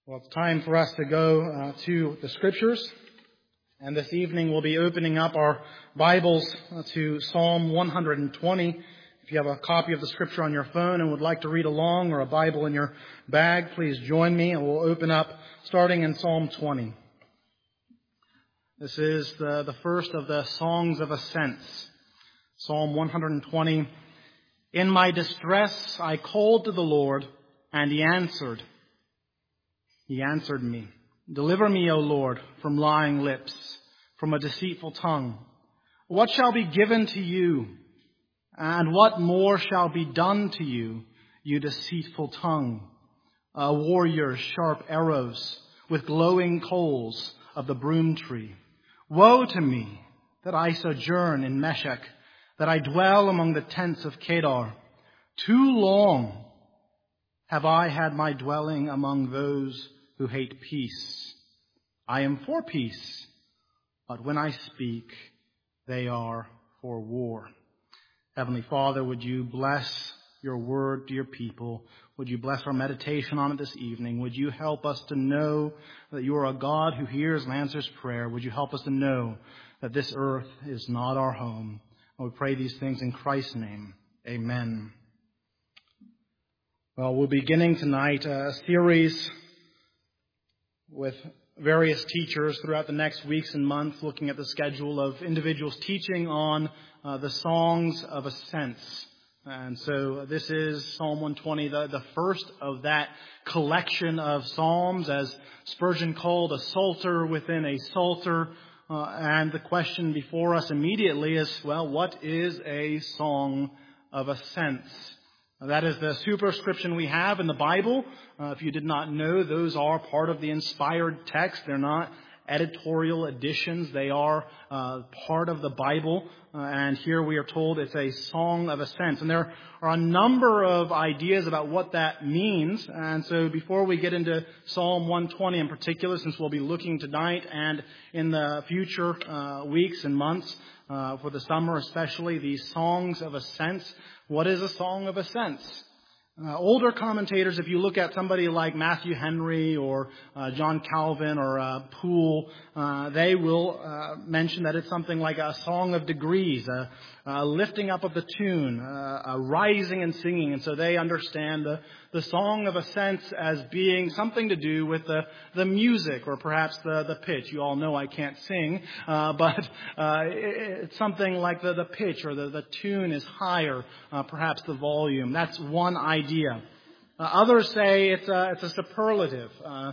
Well, it's time for us to go to the Scriptures. And this evening we'll be opening up our Bibles to Psalm 120. If you have a copy of the Scripture on your phone and would like to read along, or a Bible in your bag, please join me and we'll open up starting in Psalm 20. This is the first of the Songs of Ascents. Psalm 120. In my distress I called to the Lord, and He answered. He answered me. Deliver me, O Lord, from lying lips, from a deceitful tongue. What shall be given to you, and what more shall be done to you, you deceitful tongue? A warrior's sharp arrows with glowing coals of the broom tree. Woe to me that I sojourn in Meshech, that I dwell among the tents of Kedar. Too long have I had my dwelling among those who hate peace. I am for peace, but when I speak, they are for war. Heavenly Father, would you bless your word to your people? Would you bless our meditation on it this evening? Would you help us to know that you are a God who hears and answers prayer? Would you help us to know that this earth is not our home? And we pray these things in Christ's name. Amen. Well, we're beginning tonight a series with various teachers throughout the next weeks and months, looking at the schedule of individuals teaching on the Songs of Ascents. And so this is Psalm 120, the first of that collection of psalms, as Spurgeon called a psalter within a psalter. And the question before us immediately is, well, what is a Song of Ascents? That is the superscription we have in the Bible. If you did not know, those are part of the inspired text. They're not editorial additions. They are part of the Bible. And here we are told it's a Song of Ascents. And there are a number of ideas about what that means. And so before we get into Psalm 120 in particular, since we'll be looking tonight and in the future weeks and months, for the summer especially, these Songs of Ascents. What is a Song of Ascents? Older commentators, if you look at somebody like Matthew Henry or John Calvin or Poole, they will mention that it's something like a song of degrees, a lifting up of the tune, a rising and singing. And so they understand the Song of Ascents as being something to do with the music, or perhaps the pitch. You all know I can't sing, but it's something like the pitch, or the tune is higher, perhaps the volume. That's one idea. Others say it's a superlative,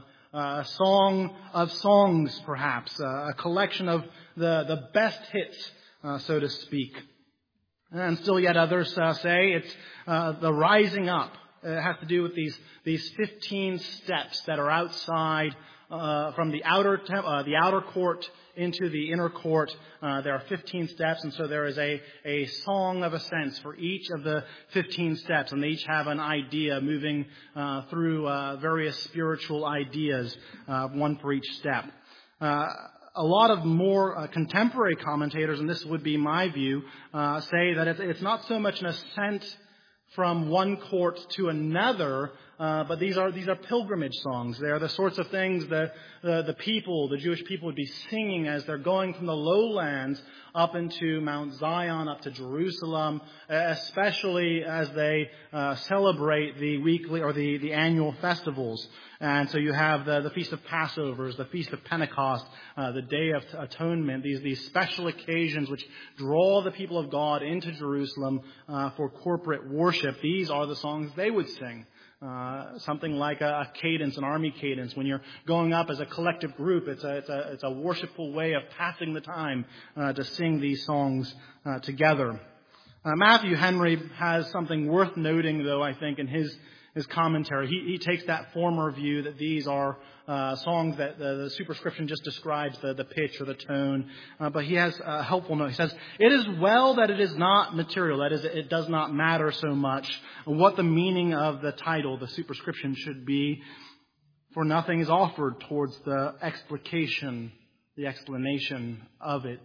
a song of songs, perhaps, a collection of the best hits, so to speak. And still yet others say it's the rising up. It has to do with these 15 steps that are outside from the outer court into the inner court. There are 15 steps, and so there is a Song of Ascents for each of the 15 steps, and they each have an idea moving through various spiritual ideas, one for each step. A lot of more contemporary commentators, and this would be my view, say that it's not so much an ascent from one court to another, but these are pilgrimage songs. They are the sorts of things that the Jewish people would be singing as they're going from the lowlands up into Mount Zion, up to Jerusalem, especially as they celebrate the weekly or the annual festivals. And so you have the Feast of Passovers, the Feast of Pentecost, the Day of Atonement, these special occasions which draw the people of God into Jerusalem for corporate worship. These are the songs they would sing. Something like a cadence, an army cadence. When you're going up as a collective group, it's a worshipful way of passing the time to sing these songs together. Matthew Henry has something worth noting, though, I think, in his commentary. He takes that former view that these are songs that the superscription just describes the pitch or the tone. But he has a helpful note. He says, "It is well that it is not material. That is, it does not matter so much what the meaning of the title, the superscription, should be, for nothing is offered towards the explication, the explanation of it.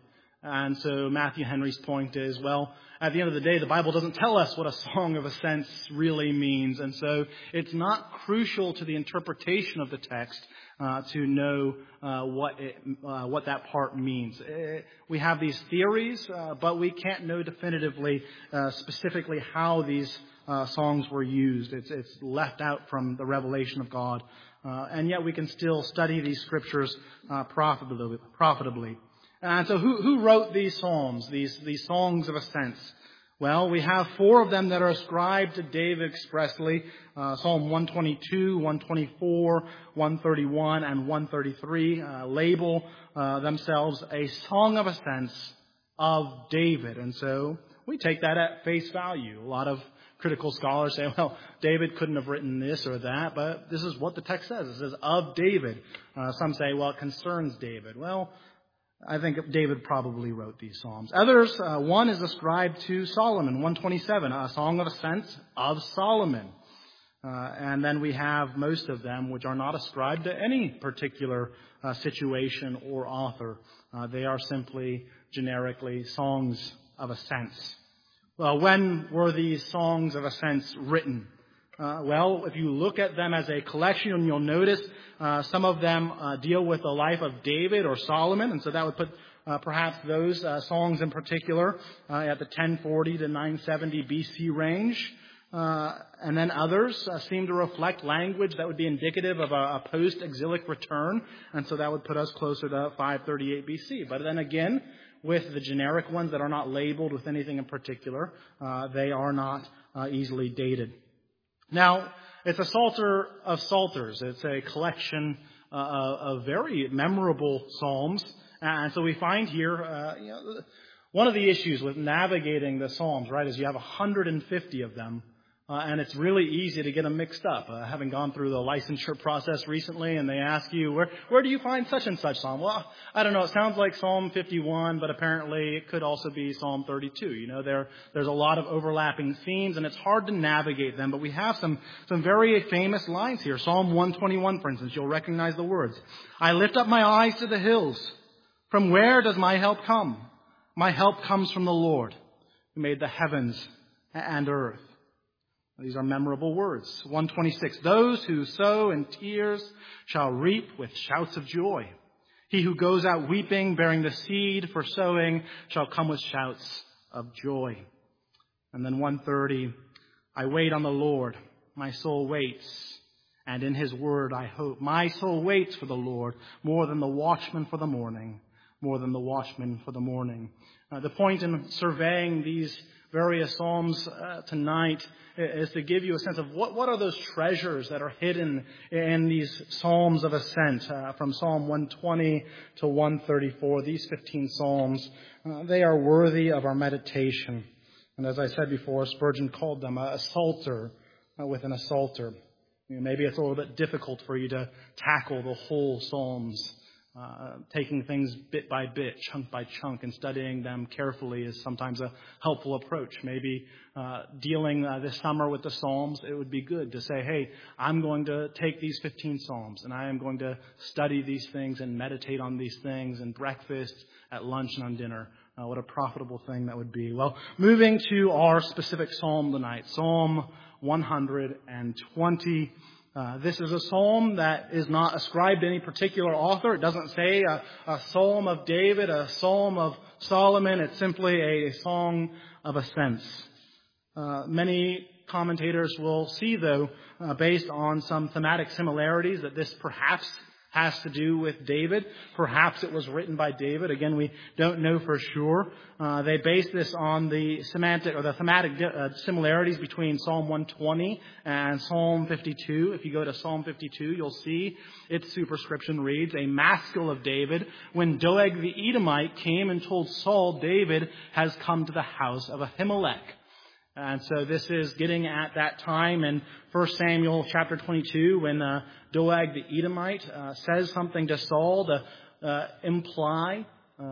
And so Matthew Henry's point is, well, at the end of the day, the Bible doesn't tell us what a song of ascents really means. And so it's not crucial to the interpretation of the text to know what that part means. We have these theories, but we can't know definitively, specifically how these songs were used. It's left out from the revelation of God. And yet we can still study these scriptures profitably. And so who wrote these psalms, these songs of ascents? Well, we have 4 of them that are ascribed to David expressly. Psalm 122, 124, 131, and 133 label themselves a song of ascents of David. And so we take that at face value. A lot of critical scholars say, well, David couldn't have written this or that, but this is what the text says. It says of David. Some say, well, it concerns David. Well, I think David probably wrote these psalms. Others, one is ascribed to Solomon, 127, a song of ascents of Solomon. And then we have most of them which are not ascribed to any particular situation or author. They are simply generically songs of ascents. Well, when were these songs of ascents written? Well, if you look at them as a collection, you'll notice some of them deal with the life of David or Solomon, and so that would put perhaps those songs in particular at the 1040 to 970 BC range. And then others seem to reflect language that would be indicative of a post-exilic return, and so that would put us closer to 538 BC. But then again, with the generic ones that are not labeled with anything in particular, they are not easily dated. Now, it's a psalter of psalters. It's a collection of very memorable psalms. And so we find here, one of the issues with navigating the psalms, right, is you have 150 of them. And it's really easy to get them mixed up. Having gone through the licensure process recently, and they ask you, where do you find such and such psalm? Well, I don't know. It sounds like Psalm 51, but apparently it could also be Psalm 32. There's a lot of overlapping themes, and it's hard to navigate them. But we have some very famous lines here. Psalm 121, for instance, you'll recognize the words. I lift up my eyes to the hills. From where does my help come? My help comes from the Lord, who made the heavens and earth. These are memorable words. 126, those who sow in tears shall reap with shouts of joy. He who goes out weeping, bearing the seed for sowing, shall come with shouts of joy. And then 130, I wait on the Lord. My soul waits, and in his word I hope. My soul waits for the Lord more than the watchman for the morning, more than the watchman for the morning. The point in surveying these various psalms tonight is to give you a sense of what are those treasures that are hidden in these psalms of ascent from Psalm 120 to 134. These 15 psalms, they are worthy of our meditation. And as I said before, Spurgeon called them a psalter within a psalter. Maybe it's a little bit difficult for you to tackle the whole psalms. Taking things bit by bit, chunk by chunk, and studying them carefully is sometimes a helpful approach. Maybe dealing this summer with the Psalms, it would be good to say, hey, I'm going to take these 15 Psalms, and I am going to study these things and meditate on these things and breakfast, at lunch, and on dinner. What a profitable thing that would be. Well, moving to our specific Psalm tonight, Psalm 120. This is a psalm that is not ascribed to any particular author. It doesn't say a psalm of David, a psalm of Solomon. It's simply a song of ascents. Many commentators will see, though, based on some thematic similarities, that this perhaps has to do with David. Perhaps it was written by David. Again, we don't know for sure. They base this on the semantic or the thematic similarities between Psalm 120 and Psalm 52. If you go to Psalm 52, you'll see its superscription reads, a maskil of David. When Doeg the Edomite came and told Saul, David has come to the house of Ahimelech. And so this is getting at that time in 1 Samuel chapter 22 when Doeg the Edomite says something to Saul to imply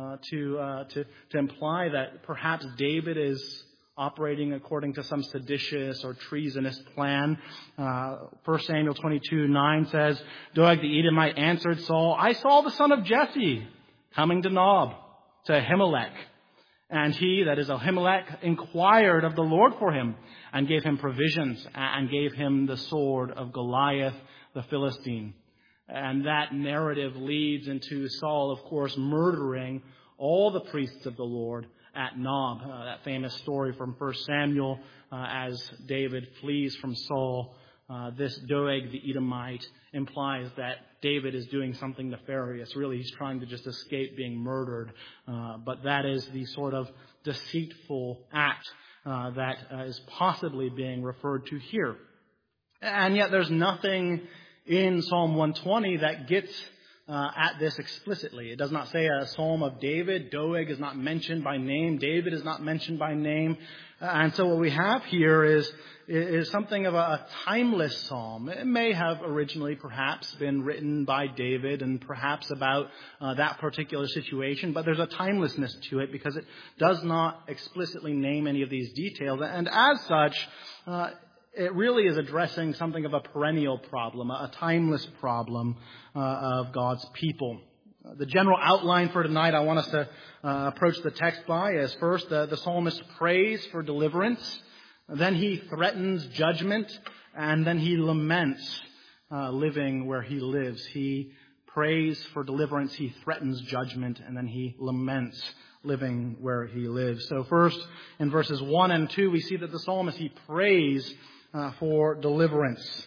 that perhaps David is operating according to some seditious or treasonous plan. 1 Samuel 22:9 says, Doeg the Edomite answered Saul, I saw the son of Jesse coming to Nob. to Ahimelech. And he, that is Ahimelech, inquired of the Lord for him and gave him provisions and gave him the sword of Goliath the Philistine. And that narrative leads into Saul, of course, murdering all the priests of the Lord at Nob. That famous story from 1 Samuel as David flees from Saul. This Doeg the Edomite implies that David is doing something nefarious. Really, he's trying to just escape being murdered. But that is the sort of deceitful act that is possibly being referred to here. And yet there's nothing in Psalm 120 that gets at this explicitly. It does not say a psalm of David. Doeg is not mentioned by name. David is not mentioned by name. And so what we have here is something of a timeless psalm. It may have originally perhaps been written by David and perhaps about that particular situation, but there's a timelessness to it because it does not explicitly name any of these details. And as such, it really is addressing something of a perennial problem, a timeless problem of God's people. The general outline for tonight I want us to approach the text by is first the psalmist prays for deliverance, then he threatens judgment, and then he laments living where he lives. He prays for deliverance, he threatens judgment, and then he laments living where he lives. So first, in verses 1 and 2, we see that the psalmist, he prays for deliverance.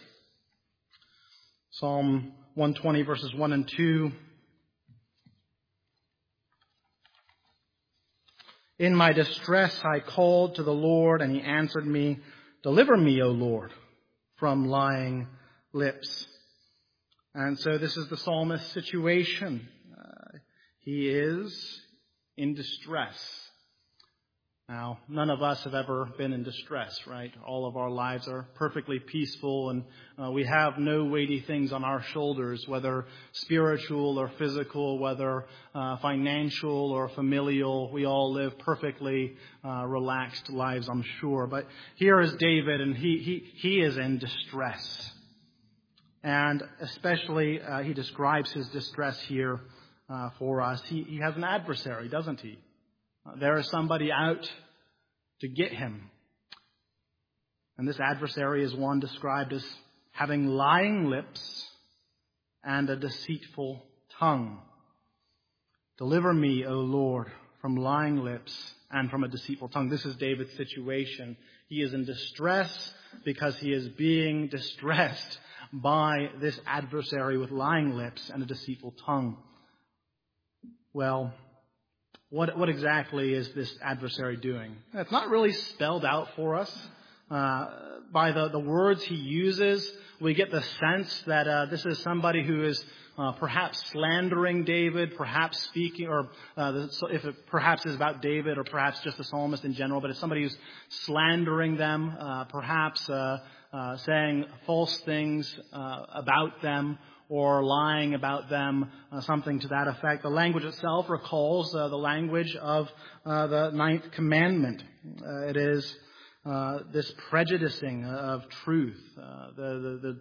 Psalm 120, verses 1 and 2. In my distress I called to the Lord, and he answered me. Deliver me, O Lord, from lying lips. And so this is the psalmist's situation. He is in distress. Now, none of us have ever been in distress, right? All of our lives are perfectly peaceful, and we have no weighty things on our shoulders, whether spiritual or physical, whether financial or familial. We all live perfectly relaxed lives, I'm sure. But here is David, and he is in distress. And especially, he describes his distress here for us. He has an adversary, doesn't he? There is somebody out to get him. And this adversary is one described as having lying lips and a deceitful tongue. Deliver me, O Lord, from lying lips and from a deceitful tongue. This is David's situation. He is in distress because he is being distressed by this adversary with lying lips and a deceitful tongue. Well, what exactly is this adversary doing? It's not really spelled out for us. By the words he uses, we get the sense that this is somebody who is perhaps slandering David, perhaps speaking, or if it perhaps is about David, or perhaps just the psalmist in general, but it's somebody who's slandering them, perhaps saying false things about them, or lying about them, something to that effect. The language itself recalls the language of the ninth commandment. It is this prejudicing of truth, the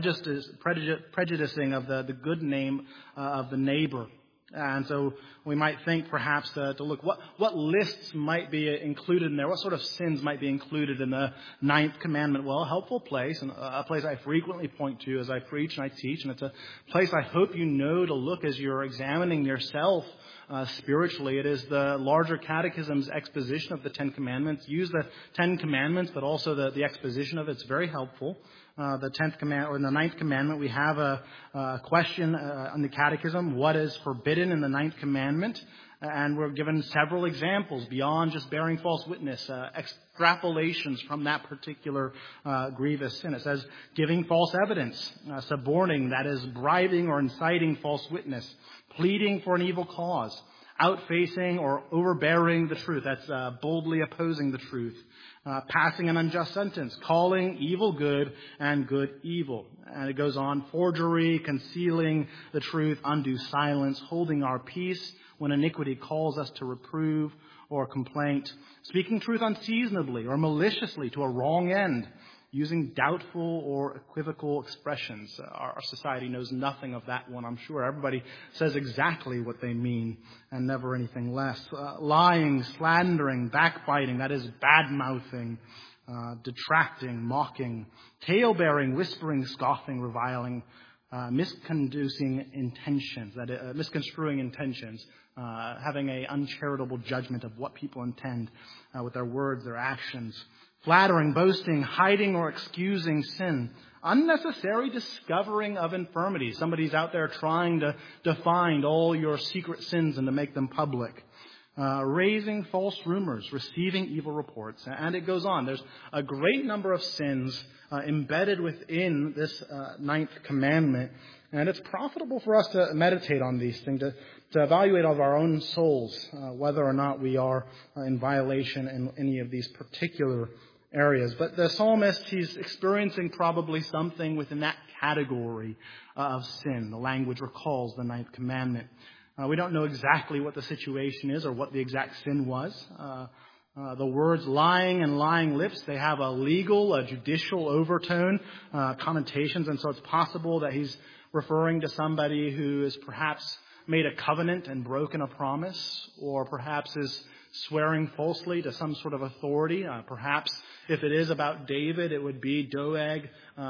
prejudicing of the good name of the neighbor. And so we might think perhaps to look what lists might be included in there, what sort of sins might be included in the ninth commandment. Well, a helpful place, and a place I frequently point to as I preach and I teach, and it's a place I hope you know to look as you're examining yourself spiritually. It is the larger catechism's exposition of the Ten Commandments. Use the Ten Commandments, but also the exposition of it. It's very helpful. The 10th command, or in the 9th commandment, we have a question on the catechism: what is forbidden in the 9th commandment? And we're given several examples beyond just bearing false witness, extrapolations from that particular grievous sin. It says giving false evidence, suborning, that is bribing or inciting false witness, pleading for an evil cause, outfacing or overbearing the truth, that's boldly opposing the truth, passing an unjust sentence, calling evil good and good evil. And it goes on: forgery, concealing the truth, undue silence, holding our peace when iniquity calls us to reprove or complaint, speaking truth unseasonably or maliciously to a wrong end, using doubtful or equivocal expressions. Our society knows nothing of that one, I'm sure. Everybody says exactly what they mean and never anything less. Lying, slandering, backbiting, that is bad-mouthing, detracting, mocking, tale-bearing, whispering, scoffing, reviling, misconducing intentions, misconstruing intentions, having an uncharitable judgment of what people intend with their words, their actions, flattering, boasting, hiding or excusing sin, unnecessary discovering of infirmity. Somebody's out there trying to find all your secret sins and to make them public. Raising false rumors, receiving evil reports, and it goes on. There's a great number of sins embedded within this ninth commandment, and it's profitable for us to meditate on these things, to evaluate of our own souls whether or not we are in violation in any of these particular areas. But the psalmist, he's experiencing probably something within that category of sin. The language recalls the ninth commandment. We don't know exactly what the situation is or what the exact sin was. The words lying and lying lips, they have a legal, a judicial overtone, connotations, and so it's possible that he's referring to somebody who has perhaps made a covenant and broken a promise, or perhaps is swearing falsely to some sort of authority. Perhaps if it is about David, it would be Doeg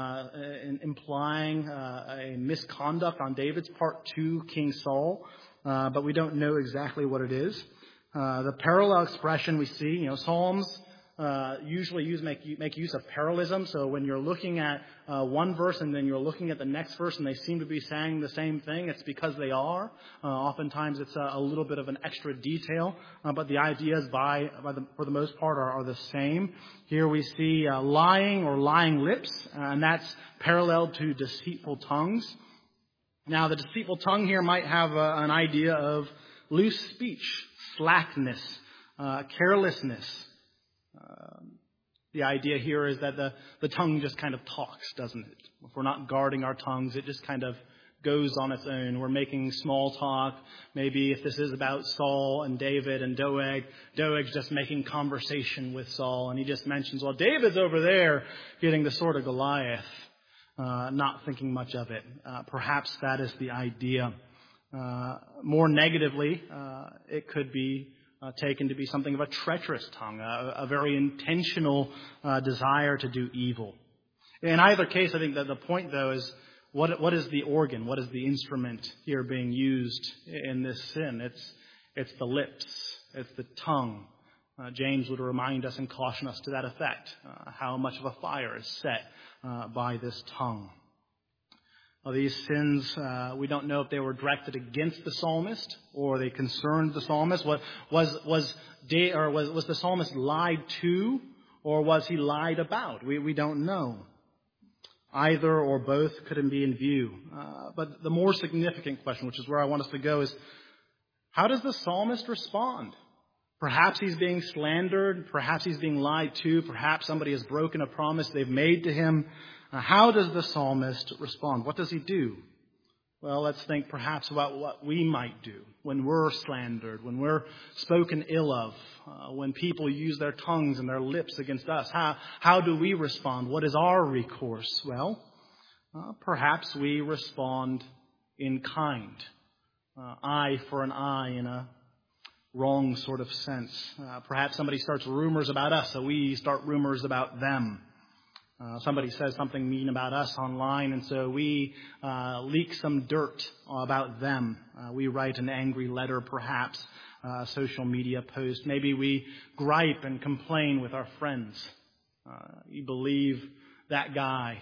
implying a misconduct on David's part to King Saul. But we don't know exactly what it is. The parallel expression we see, Psalms usually make use of parallelism. So when you're looking at one verse and then you're looking at the next verse and they seem to be saying the same thing, it's because they are. Oftentimes it's a little bit of an extra detail, but the ideas for the most part are the same. Here we see lying or lying lips, and that's parallel to deceitful tongues. Now, the deceitful tongue here might have an idea of loose speech, slackness, carelessness. The idea here is that the tongue just kind of talks, doesn't it? If we're not guarding our tongues, it just kind of goes on its own. We're making small talk. Maybe if this is about Saul and David and Doeg's just making conversation with Saul, and he just mentions, well, David's over there getting the sword of Goliath. Not thinking much of it. Perhaps that is the idea. More negatively, it could be taken to be something of a treacherous tongue, a very intentional desire to do evil. In either case, I think that the point, though, is what is the organ? What is the instrument here being used in this sin? It's the lips. It's the tongue. James would remind us and caution us to that effect, how much of a fire is set by this tongue. Well, these sins, we don't know if they were directed against the psalmist or they concerned the psalmist. Was the psalmist lied to, or was he lied about? We don't know. Either or both could be in view. But the more significant question, which is where I want us to go, is how does the psalmist respond? Perhaps he's being slandered. Perhaps he's being lied to. Perhaps somebody has broken a promise they've made to him. How does the psalmist respond? What does he do? Well, let's think perhaps about what we might do when we're slandered, when we're spoken ill of, when people use their tongues and their lips against us. How do we respond? What is our recourse? Well, perhaps we respond in kind. Eye for an eye in a wrong sort of sense. Perhaps somebody starts rumors about us, so we start rumors about them. Somebody says something mean about us online, and so we leak some dirt about them. We write an angry letter, perhaps, social media post. Maybe we gripe and complain with our friends. You believe that guy.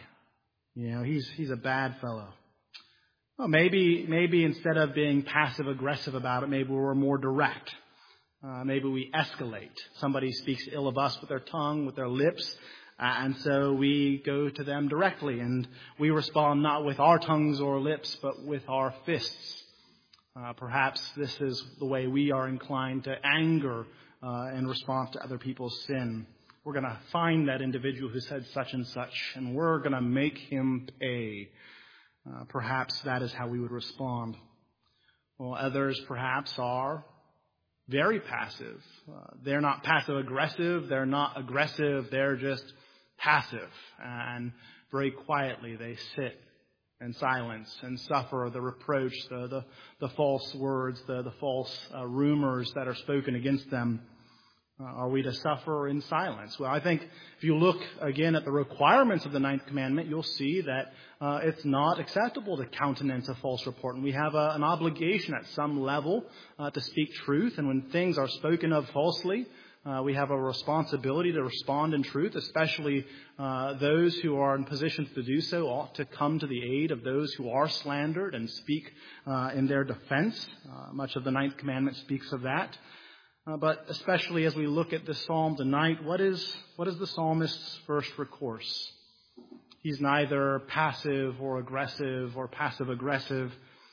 He's a bad fellow. Well, maybe instead of being passive-aggressive about it, maybe we're more direct. Maybe we escalate. Somebody speaks ill of us with their tongue, with their lips, and so we go to them directly, and we respond not with our tongues or lips, but with our fists. Perhaps this is the way we are inclined to anger in response to other people's sin. We're going to find that individual who said such and such, and we're going to make him pay. Perhaps that is how we would respond. Well, others perhaps are very passive. They're not passive-aggressive. They're not aggressive. They're just passive, and very quietly they sit in silence and suffer the reproach, the false words, the false rumors that are spoken against them. Are we to suffer in silence? Well, I think if you look again at the requirements of the ninth commandment, you'll see that it's not acceptable to countenance a false report. And we have an obligation at some level to speak truth. And when things are spoken of falsely, we have a responsibility to respond in truth, especially those who are in positions to do so ought to come to the aid of those who are slandered and speak in their defense. Much of the ninth commandment speaks of that. But especially as we look at this psalm tonight, what is the psalmist's first recourse? He's neither passive or aggressive or passive-aggressive.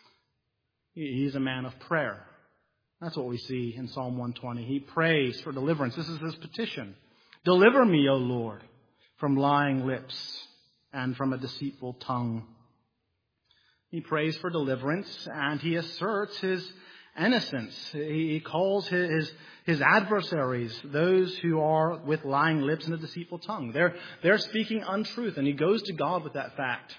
He's a man of prayer. That's what we see in Psalm 120. He prays for deliverance. This is his petition. Deliver me, O Lord, from lying lips and from a deceitful tongue. He prays for deliverance, and he asserts his innocence. He calls his adversaries, those who are with lying lips and a deceitful tongue. They're speaking untruth, and he goes to God with that fact.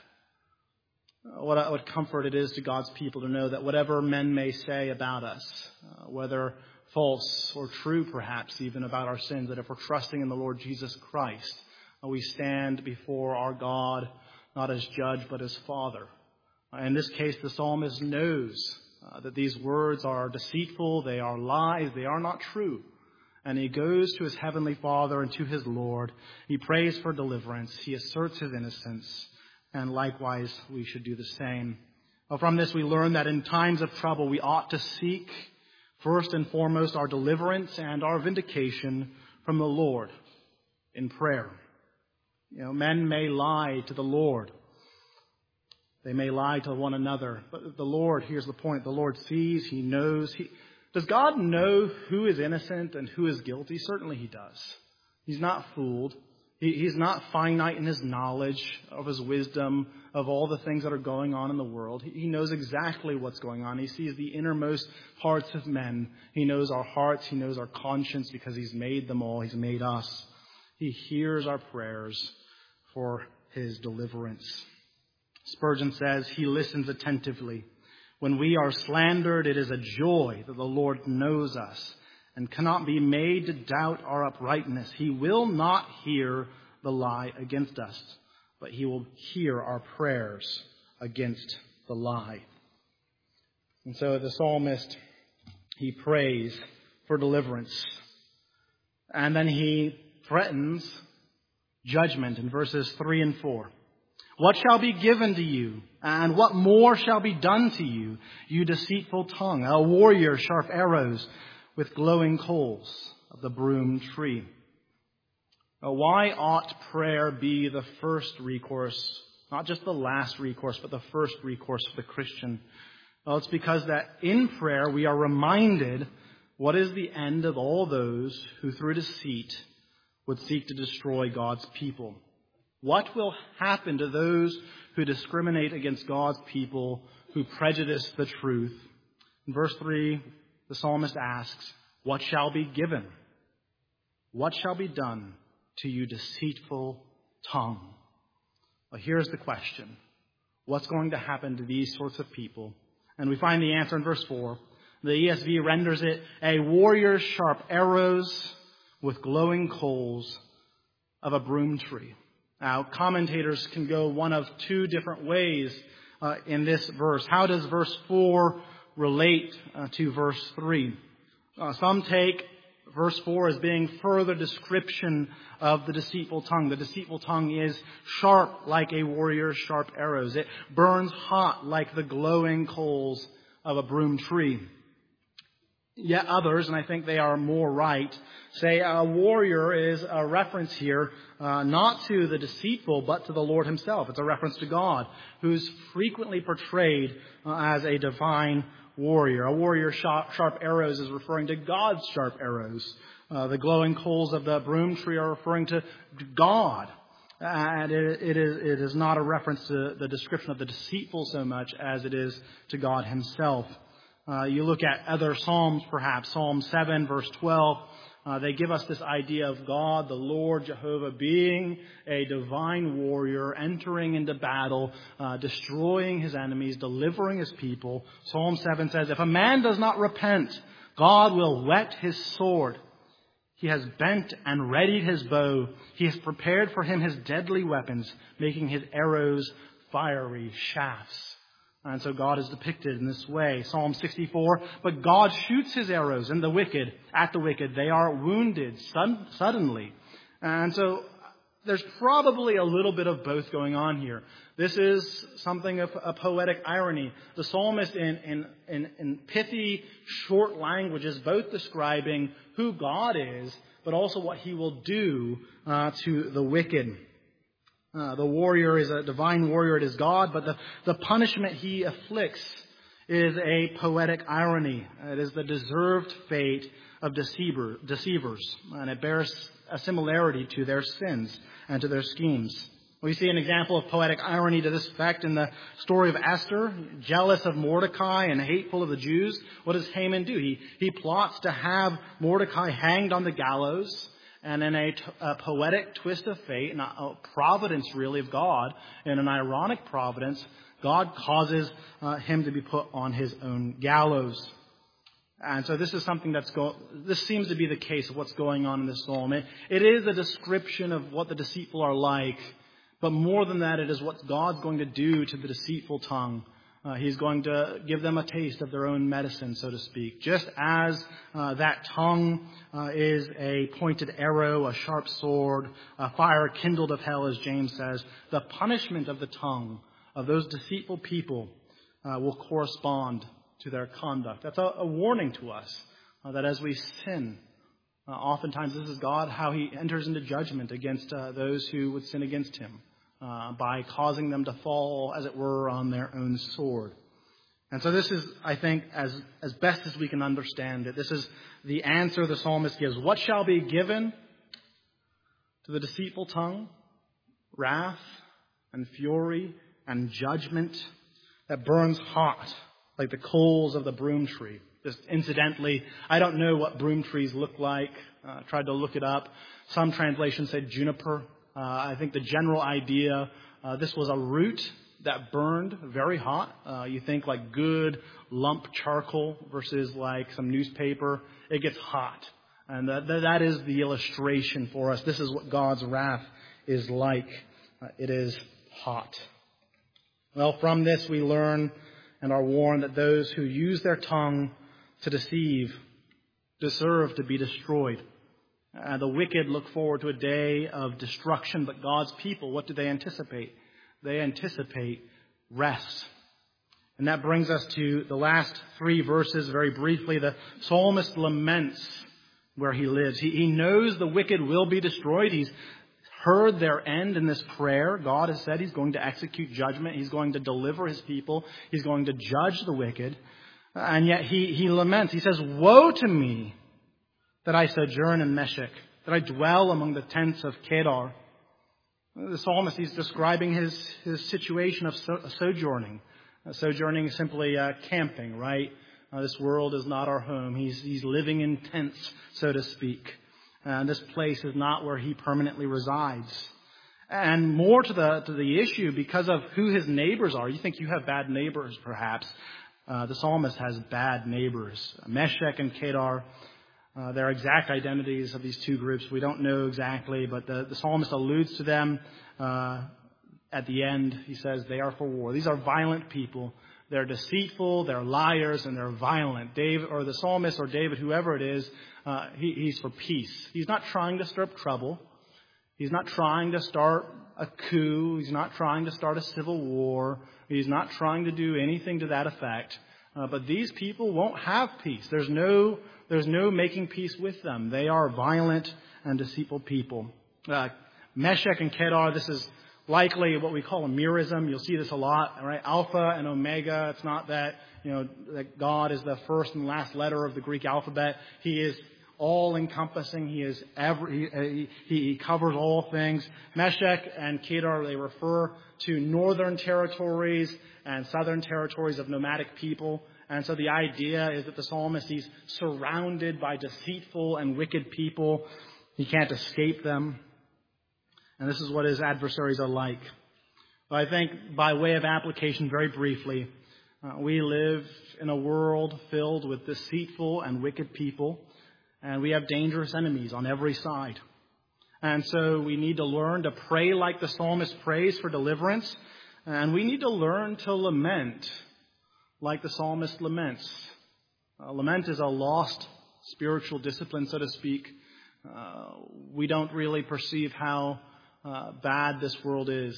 What comfort it is to God's people to know that whatever men may say about us, whether false or true perhaps even about our sins, that if we're trusting in the Lord Jesus Christ, we stand before our God not as judge but as Father. In this case, the psalmist knows that these words are deceitful, they are lies, they are not true. And he goes to his heavenly Father and to his Lord. He prays for deliverance. He asserts his innocence. And likewise, we should do the same. Well, from this, we learn that in times of trouble, we ought to seek first and foremost our deliverance and our vindication from the Lord in prayer. Men may lie to the Lord. They may lie to one another. But the Lord, here's the point, the Lord sees, he knows. Does God know who is innocent and who is guilty? Certainly he does. He's not fooled. He's not finite in his knowledge of his wisdom, of all the things that are going on in the world. He knows exactly what's going on. He sees the innermost hearts of men. He knows our hearts. He knows our conscience because he's made them all. He's made us. He hears our prayers for his deliverance. Spurgeon says, he listens attentively. When we are slandered, it is a joy that the Lord knows us and cannot be made to doubt our uprightness. He will not hear the lie against us, but he will hear our prayers against the lie. And so the psalmist, he prays for deliverance. And then he threatens judgment in verses 3 and 4. What shall be given to you, and what more shall be done to you, you deceitful tongue, a warrior, sharp arrows, with glowing coals of the broom tree. Why ought prayer be the first recourse, not just the last recourse, but the first recourse for the Christian? Well, it's because that in prayer we are reminded what is the end of all those who through deceit would seek to destroy God's people. What will happen to those who discriminate against God's people, who prejudice the truth? In verse 3, the psalmist asks, what shall be given? What shall be done to you, deceitful tongue? Well, here's the question. What's going to happen to these sorts of people? And we find the answer in verse 4. The ESV renders it, a warrior's sharp arrows with glowing coals of a broom tree. Now, commentators can go one of two different ways in this verse. How does verse 4 relate to verse 3? Some take verse 4 as being further description of the deceitful tongue. The deceitful tongue is sharp like a warrior's sharp arrows. It burns hot like the glowing coals of a broom tree. Yet others, and I think they are more right, say a warrior is a reference here not to the deceitful, but to the Lord himself. It's a reference to God, who's frequently portrayed as a divine warrior. A warrior's sharp arrows is referring to God's sharp arrows. The glowing coals of the broom tree are referring to God. And it is not a reference to the description of the deceitful so much as it is to God himself. You look at other Psalms, perhaps Psalm 7, verse 12, They give us this idea of God, the Lord Jehovah, being a divine warrior, entering into battle, destroying his enemies, delivering his people. Psalm 7 says, if a man does not repent, God will whet his sword. He has bent and readied his bow. He has prepared for him his deadly weapons, making his arrows fiery shafts. And so God is depicted in this way. Psalm 64, but God shoots his arrows at the wicked. They are wounded suddenly. And so there's probably a little bit of both going on here. This is something of a poetic irony. The psalmist in pithy, short language is both describing who God is, but also what he will do to the wicked. The warrior is a divine warrior, it is God, but the punishment he afflicts is a poetic irony. It is the deserved fate of deceivers, and it bears a similarity to their sins and to their schemes. We see an example of poetic irony to this effect in the story of Esther. Jealous of Mordecai and hateful of the Jews, what does Haman do? He plots to have Mordecai hanged on the gallows. And in a poetic twist of fate, and a providence really of God, and an ironic providence, God causes him to be put on his own gallows. And so this is something this seems to be the case of what's going on in this psalm. It is a description of what the deceitful are like, but more than that, it is what God's going to do to the deceitful tongue. He's going to give them a taste of their own medicine, so to speak. Just as that tongue is a pointed arrow, a sharp sword, a fire kindled of hell, as James says, the punishment of the tongue of those deceitful people will correspond to their conduct. That's a warning to us that as we sin, oftentimes this is God, how he enters into judgment against those who would sin against him. By causing them to fall, as it were, on their own sword. And so this is, I think, as best as we can understand it, this is the answer the psalmist gives. What shall be given to the deceitful tongue? Wrath and fury and judgment that burns hot like the coals of the broom tree. Just incidentally, I don't know what broom trees look like. Tried to look it up. Some translations say juniper. I think the general idea, this was a root that burned very hot. You think like good lump charcoal versus like some newspaper. It gets hot. And that is the illustration for us. This is what God's wrath is like. It is hot. Well, from this we learn and are warned that those who use their tongue to deceive deserve to be destroyed. The wicked look forward to a day of destruction, but God's people, what do they anticipate? They anticipate rest. And that brings us to the last three verses very briefly. The psalmist laments where he lives. He knows the wicked will be destroyed. He's heard their end in this prayer. God has said he's going to execute judgment. He's going to deliver his people. He's going to judge the wicked. And yet he laments. He says, woe to me that I sojourn in Meshech, that I dwell among the tents of Kedar. The psalmist, he's describing his situation of sojourning. Sojourning is simply camping, right? This world is not our home. He's living in tents, so to speak. And this place is not where he permanently resides. And more to the issue, because of who his neighbors are. You think you have bad neighbors, perhaps. The psalmist has bad neighbors. Meshech and Kedar. Their exact identities of these two groups, we don't know exactly, but the psalmist alludes to them at the end. He says they are for war. These are violent people. They're deceitful, they're liars, and they're violent. The psalmist or David, whoever it is, he's for peace. He's not trying to stir up trouble. He's not trying to start a coup. He's not trying to start a civil war. He's not trying to do anything to that effect. But these people won't have peace. There's no making peace with them. They are violent and deceitful people. Meshech and Kedar, this is likely what we call a merism. You'll see this a lot, right? Alpha and Omega. It's not that, that God is the first and last letter of the Greek alphabet. He is all-encompassing. He covers all things. Meshech and Kedar, they refer to northern territories and southern territories of nomadic people. And so the idea is that the psalmist, he's surrounded by deceitful and wicked people. He can't escape them. And this is what his adversaries are like. But I think by way of application, very briefly, we live in a world filled with deceitful and wicked people, and we have dangerous enemies on every side. And so we need to learn to pray like the psalmist prays for deliverance, and we need to learn to lament like the psalmist laments. Lament is a lost spiritual discipline, so to speak. We don't really perceive how bad this world is,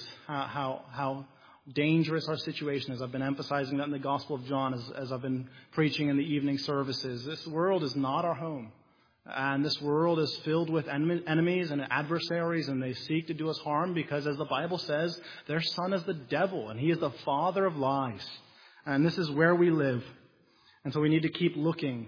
how dangerous our situation is. I've been emphasizing that in the Gospel of John as I've been preaching in the evening services. This world is not our home. And this world is filled with enemies and adversaries, and they seek to do us harm because, as the Bible says, their son is the devil, and he is the father of lies. And this is where we live. And so we need to keep looking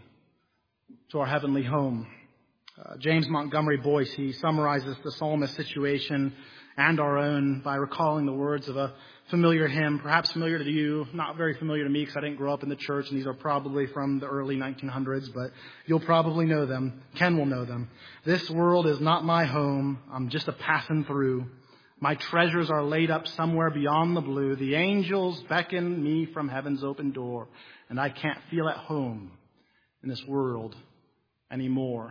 to our heavenly home. James Montgomery Boyce, he summarizes the psalmist's situation and our own by recalling the words of a familiar hymn, perhaps familiar to you, not very familiar to me because I didn't grow up in the church, and these are probably from the early 1900s, but you'll probably know them. Ken will know them. This world is not my home. I'm just a passing through. My treasures are laid up somewhere beyond the blue. The angels beckon me from heaven's open door, and I can't feel at home in this world anymore.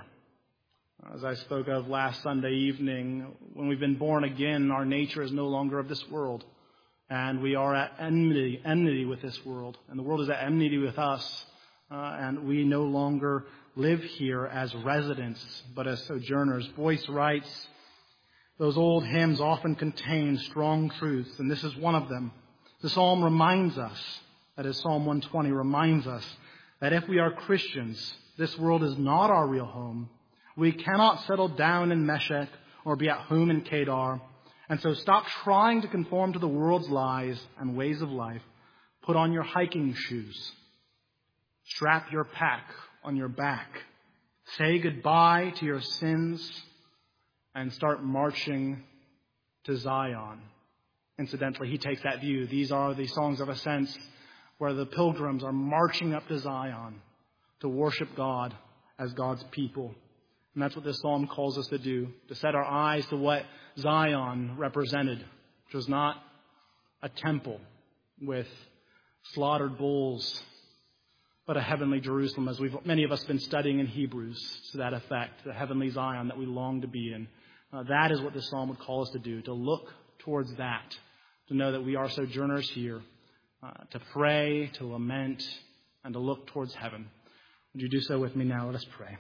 As I spoke of last Sunday evening, when we've been born again, our nature is no longer of this world. And we are at enmity with this world. And the world is at enmity with us. And we no longer live here as residents, but as sojourners. Boyce writes, those old hymns often contain strong truths, and this is one of them. The psalm reminds us, that is Psalm 120, reminds us that if we are Christians, this world is not our real home. We cannot settle down in Meshech or be at home in Kedar. And so stop trying to conform to the world's lies and ways of life. Put on your hiking shoes. Strap your pack on your back. Say goodbye to your sins and start marching to Zion. Incidentally, he takes that view. These are the songs of ascents where the pilgrims are marching up to Zion to worship God as God's people. And that's what this psalm calls us to do, to set our eyes to what Zion represented, which was not a temple with slaughtered bulls, but a heavenly Jerusalem, as many of us have been studying in Hebrews to that effect, the heavenly Zion that we long to be in. That is what this psalm would call us to do, to look towards that, to know that we are sojourners here, to pray, to lament, and to look towards heaven. Would you do so with me now? Let us pray.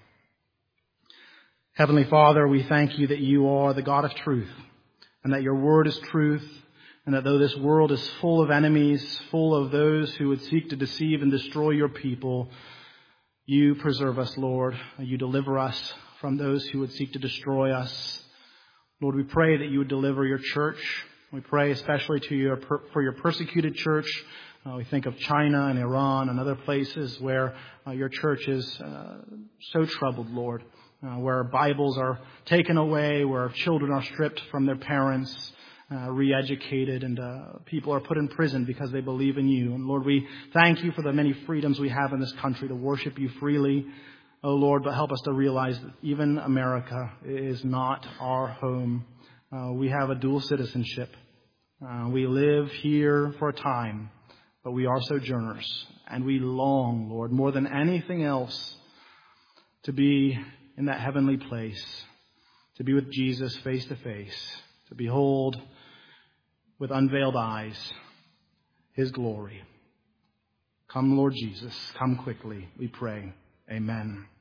Heavenly Father, we thank you that you are the God of truth, and that your word is truth, and that though this world is full of enemies, full of those who would seek to deceive and destroy your people, you preserve us, Lord. You deliver us from those who would seek to destroy us. Lord, we pray that you would deliver your church. We pray especially for your persecuted church. We think of China and Iran and other places where your church is so troubled, Lord. Where Bibles are taken away, where children are stripped from their parents, re-educated, and people are put in prison because they believe in you. And Lord, we thank you for the many freedoms we have in this country to worship you freely. Oh Lord, but help us to realize that even America is not our home. We have a dual citizenship. We live here for a time, but we are sojourners. And we long, Lord, more than anything else, to be in that heavenly place, to be with Jesus face to face, to behold with unveiled eyes his glory. Come, Lord Jesus, come quickly, we pray. Amen.